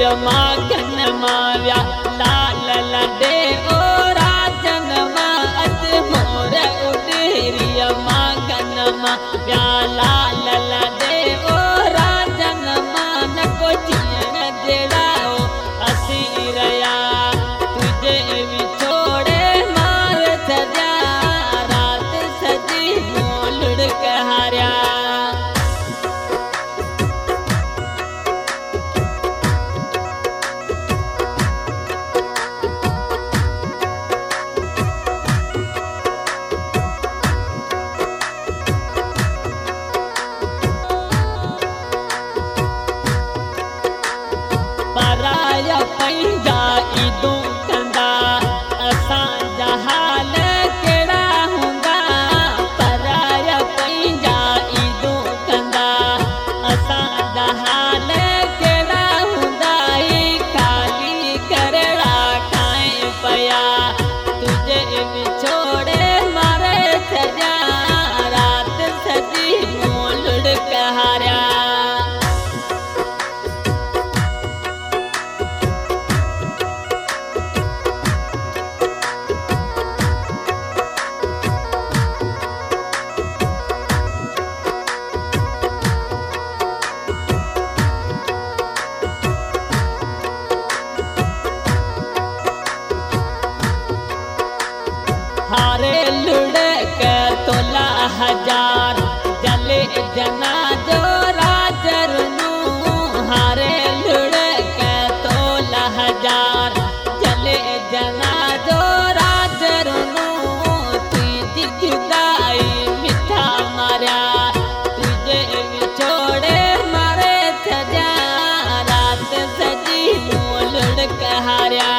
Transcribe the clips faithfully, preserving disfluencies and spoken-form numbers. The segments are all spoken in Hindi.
मागन माव्या लाल लडे ओ राजन मा अज मोर उडेरी मागन माव्या लाल लडे ओ राजन मा न को जीण जड़ाओ असी रया तुझे विछोड़े मार सजा रात सजी मोलुड़ कहार्या पराया पंजा ईदू कंदा असां जहाल केड़ा हुंदा पराया पंजा ईदू कंदा असां जहाल केड़ा हुंदा खाली करड़ा खाए पया तुझे विछोड़े मारे सजा रात सजी मोलुड़ कहार्या हारे लुड़क तोला हजार जले जना जो राजरनू हारे लुड़क तोला हजार जले जना जो राजरनू तुझी जुदाई मिठा मार्या तुझे विछोड़े मारे सजा रात सजी मोलुड़ कहार्या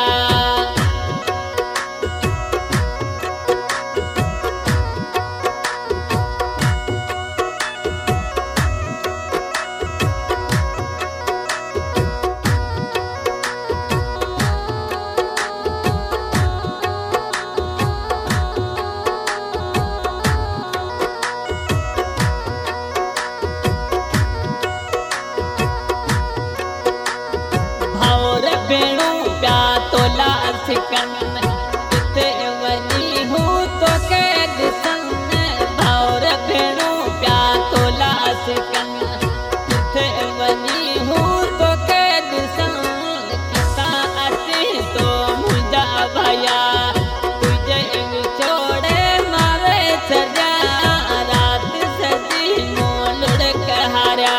बेणू प्या तोला सिकन किथे वनी हूँ तो के दिसन भावर बेणू प्या तोला सिकन किथे वनी हूँ तो के दिसन किसा अची तो मुझा भया तुझे विछोड़े मारे सजा रात सजी मोलुड़ कहार्या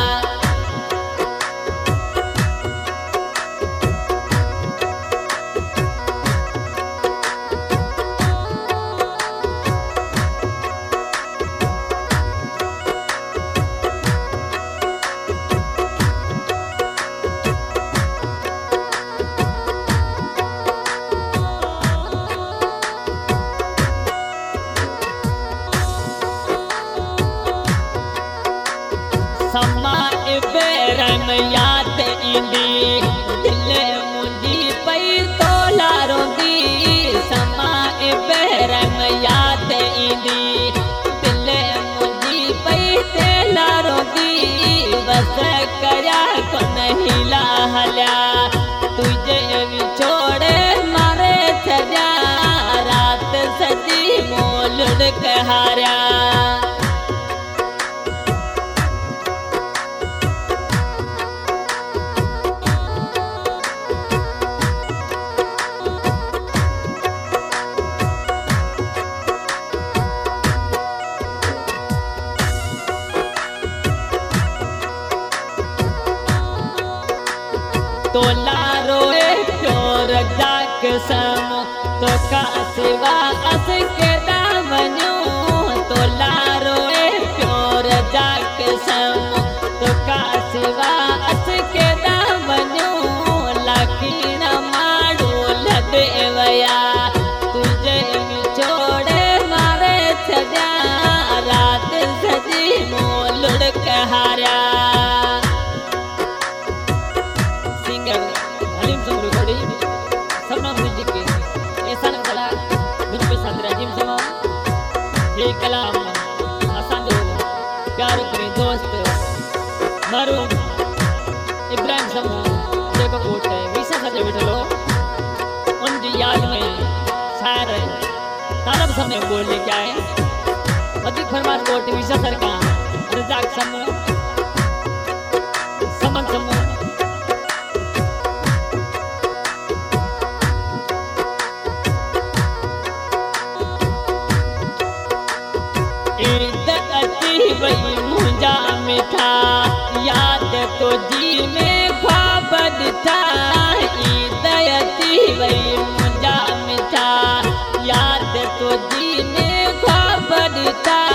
समा बेरम याद ईंदी दिल मुंहिंजी पई तोला रोंदी समा बेरम याद ईंदी दिल मुंहिंजी पई तेला रोंदी बस कया कोन हीला हलिया तुझे विछोड़े मारे सजा रात सजी मोलुड़ कहार्या तोला रोए प्योर जाक सम तो का सिवा अस के दामन्यू तोला रोए प्योर जाक सम तो का सिवा अस के दामन्यू लकीन माड़ू लदे वया तुझे विछोड़े मारे सजा रात सजी मोलुड़ कहार्या कलाम असांजो प्यारो करे दोस्त मरू इब्राहिम समूह जेको कोट विशा सजे बैठलो उनकी याद में शायर तालब समय बोल लेके आए अधिक फरमाश कोट विशा सरकार रजाक समूह समन समूह वही मुझा मिठा याद तो जी में ख्वाबद था दयती वही मुझा मिठा याद तो जी में ख्वाबद था